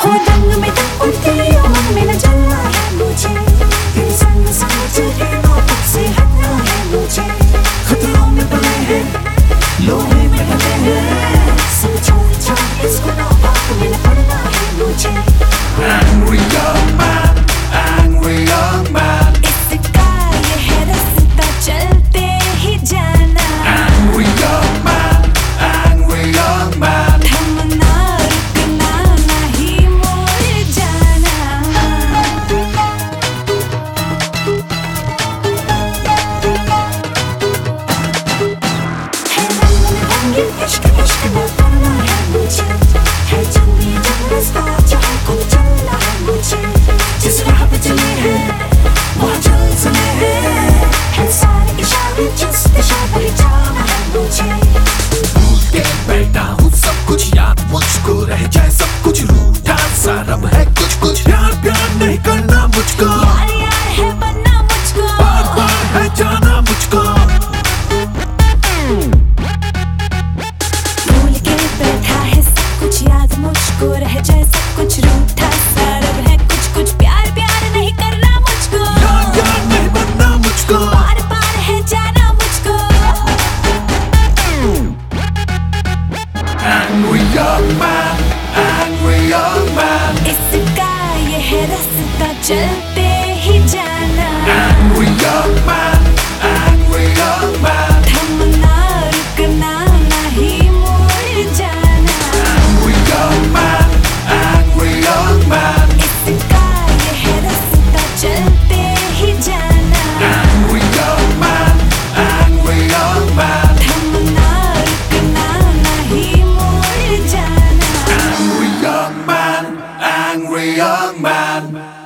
रंग में तुम उड़ती हो, मन में न जलना है मुझे, तेरे संग सोच के नौबत से हटना है मुझे। खतरों में पले हैं, लोहे में ढले हैं, सब छोड़ छोड़ इस गुनाह में न पड़ना है मुझे। Angry young man, angry young man, इसका ये है रास्ता चलते ही जाना। angry young man, angry young man, थमना रुकना नहीं मोड़ जाना। है रंग में रंगीन इश्क इश्क में पड़ना है मुझे, है जंगी जंग रास्ता चाहे खुद चलना है मुझे। जिस राह पे चले हैं वहाँ चल सने हैं, है सारे इशारे जिस दिशा पे जाना है मुझे। भूल के बैठा हूँ सब कुछ, याद मुझको रह जाए सब कुछ, रूठा सा रब है कुछ कुछ, प्यार प्यार नहीं करना मुझको, यार यार है बनना मुझको, बार बार है जाना मुझको। भूल के बैठा है सब कुछ, याद मुझको रह जाए सब कुछ, रूठा सा रब है कुछ कुछ, प्यार प्यार नहीं करना मुझको, यार यार नहीं बनना मुझको, बार बार है जाना मुझको। angry young man, angry young man, इसका ये है रास्ता चलते ही जाना। angry young man, angry young man, थमना रुकना नहीं मोड़ जाना। angry young man, angry young man, इसका ये है रास्ता चलते ही जाना। angry young man, angry young man, थमना रुकना नहीं मोड़ जाना। angry young man, angry young man.